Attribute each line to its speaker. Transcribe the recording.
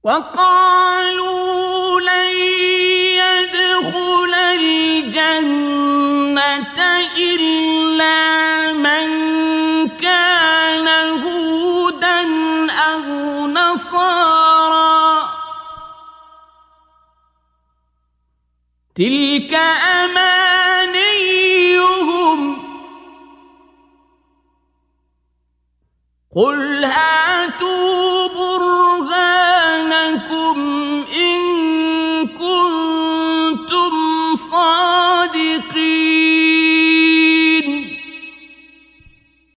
Speaker 1: وقالوا لن يدخل الجنة إلا من كان هودا أو نصارى تلك أمانيهم قل هذا